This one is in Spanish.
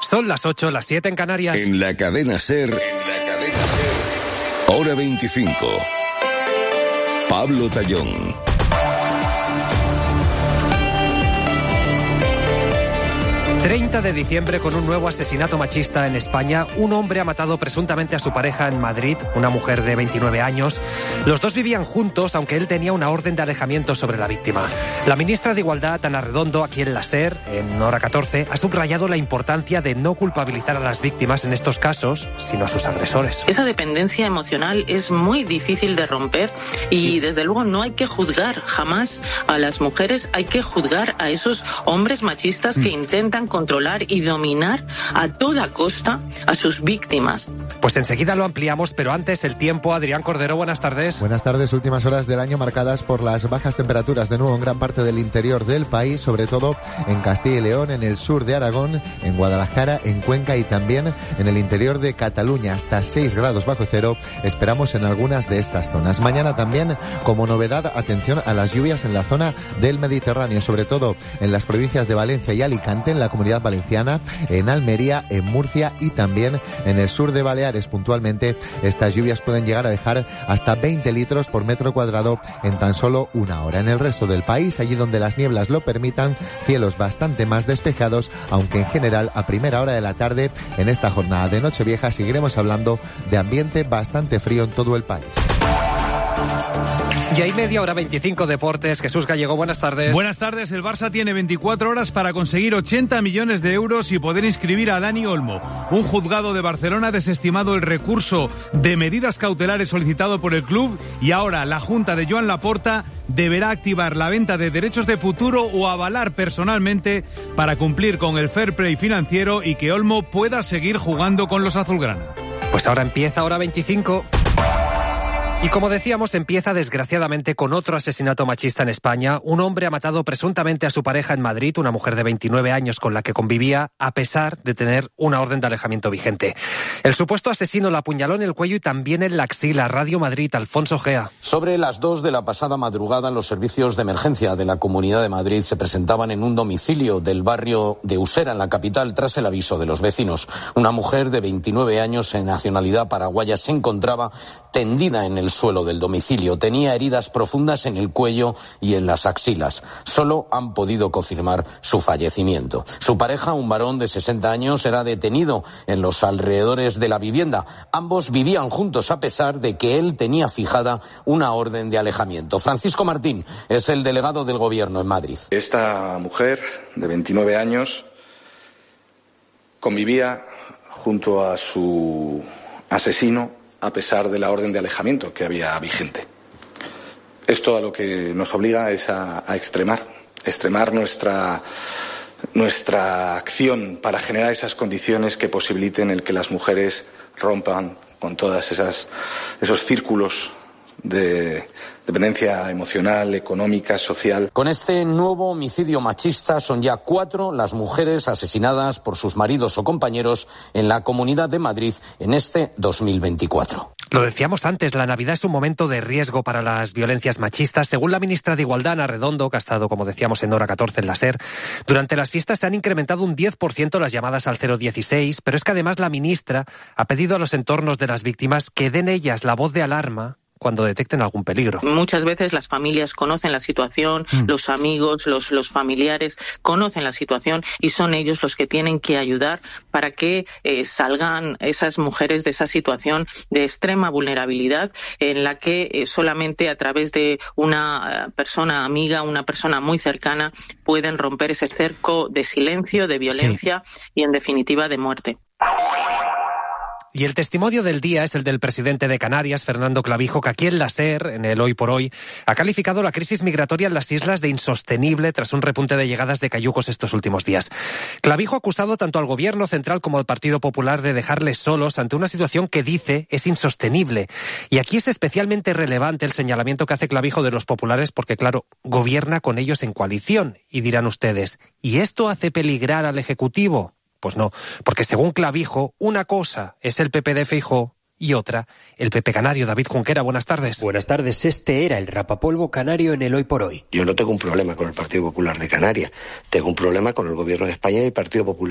Son las 8, las 7 en Canarias. En la cadena SER, Hora 25. Pablo Tallón. 30 de diciembre con un nuevo asesinato machista en España. Un hombre ha matado presuntamente a su pareja en Madrid, una mujer de 29 años. Los dos vivían juntos, aunque él tenía una orden de alejamiento sobre la víctima. La ministra de Igualdad, Ana Redondo, aquí en la SER, en Hora 14, ha subrayado la importancia de no culpabilizar a las víctimas en estos casos, sino a sus agresores. Esa dependencia emocional es muy difícil de romper y desde luego no hay que juzgar jamás a las mujeres, hay que juzgar a esos hombres machistas que intentan controlar y dominar a toda costa a sus víctimas. Pues enseguida lo ampliamos, pero antes el tiempo. Adrián Cordero, buenas tardes. Buenas tardes. Últimas horas del año marcadas por las bajas temperaturas de nuevo en gran parte del interior del país, sobre todo en Castilla y León, en el sur de Aragón, en Guadalajara, en Cuenca y también en el interior de Cataluña. Hasta 6 grados bajo cero esperamos en algunas de estas zonas. Mañana también, como novedad, atención a las lluvias en la zona del Mediterráneo, sobre todo en las provincias de Valencia y Alicante, en la Comunidad Valenciana, en Almería, en Murcia y también en el sur de Baleares. Puntualmente, estas lluvias pueden llegar a dejar hasta 20 litros por metro cuadrado en tan solo una hora. En el resto del país, allí donde las nieblas lo permitan, cielos bastante más despejados, aunque en general a primera hora de la tarde, en esta jornada de Nochevieja, seguiremos hablando de ambiente bastante frío en todo el país. Y hay media hora 25 deportes. Jesús Gallego, buenas tardes. Buenas tardes. El Barça tiene 24 horas para conseguir 80 millones de euros y poder inscribir a Dani Olmo. Un juzgado de Barcelona ha desestimado el recurso de medidas cautelares solicitado por el club y ahora la Junta de Joan Laporta deberá activar la venta de derechos de futuro o avalar personalmente para cumplir con el fair play financiero y que Olmo pueda seguir jugando con los azulgrana. Pues ahora empieza Hora 25. Y como decíamos, empieza desgraciadamente con otro asesinato machista en España. Un hombre ha matado presuntamente a su pareja en Madrid, una mujer de 29 años con la que convivía, a pesar de tener una orden de alejamiento vigente. El supuesto asesino la apuñaló en el cuello y también en la axila. Radio Madrid, Alfonso Gea. Sobre las 2 de la pasada madrugada, los servicios de emergencia de la Comunidad de Madrid se presentaban en un domicilio del barrio de Usera, en la capital, tras el aviso de los vecinos. Una mujer de 29 años, en nacionalidad paraguaya, se encontraba tendida en el suelo del domicilio. Tenía heridas profundas en el cuello y en las axilas. Solo han podido confirmar su fallecimiento. Su pareja, un varón de 60 años, era detenido en los alrededores de la vivienda. Ambos vivían juntos a pesar de que él tenía fijada una orden de alejamiento. Francisco Martín es el delegado del Gobierno en Madrid. Esta mujer de 29 años convivía junto a su asesino a pesar de la orden de alejamiento que había vigente. Esto a lo que nos obliga es a extremar nuestra acción para generar esas condiciones que posibiliten el que las mujeres rompan con todas esos círculos de dependencia emocional, económica, social. Con este nuevo homicidio machista son ya 4 las mujeres asesinadas por sus maridos o compañeros en la Comunidad de Madrid en este 2024. Lo decíamos antes, la Navidad es un momento de riesgo para las violencias machistas. Según la ministra de Igualdad, Ana Redondo, que ha estado, como decíamos, en Hora 14 en la SER, durante las fiestas se han incrementado un 10% las llamadas al 016, pero es que además la ministra ha pedido a los entornos de las víctimas que den ellas la voz de alarma cuando detecten algún peligro. Muchas veces las familias conocen la situación, los amigos, los familiares conocen la situación y son ellos los que tienen que ayudar para que salgan esas mujeres de esa situación de extrema vulnerabilidad en la que solamente a través de una persona amiga, una persona muy cercana, pueden romper ese cerco de silencio, de violencia y en definitiva de muerte. Y el testimonio del día es el del presidente de Canarias, Fernando Clavijo, que aquí en la SER, en el Hoy por Hoy, ha calificado la crisis migratoria en las islas de insostenible tras un repunte de llegadas de cayucos estos últimos días. Clavijo ha acusado tanto al Gobierno central como al Partido Popular de dejarles solos ante una situación que dice es insostenible. Y aquí es especialmente relevante el señalamiento que hace Clavijo de los populares porque, claro, gobierna con ellos en coalición. Y dirán ustedes, ¿y esto hace peligrar al Ejecutivo? Pues no, porque según Clavijo, una cosa es el PP de Feijóo y otra, el PP canario. David Junquera, buenas tardes. Buenas tardes. Este era el rapapolvo canario en el Hoy por Hoy. Yo no tengo un problema con el Partido Popular de Canarias, tengo un problema con el Gobierno de España y el Partido Popular